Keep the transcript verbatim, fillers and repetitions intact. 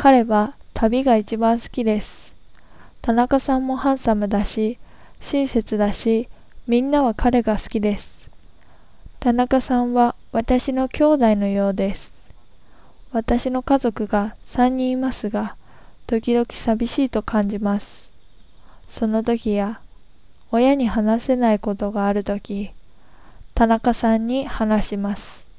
彼は旅が一番好きです。田中さんもハンサムだし、親切だし、みんなは彼が好きです。田中さんは私の兄弟のようです。私の家族がさんにんいますが、時々寂しいと感じます。その時や、親に話せないことがある時、田中さんに話します。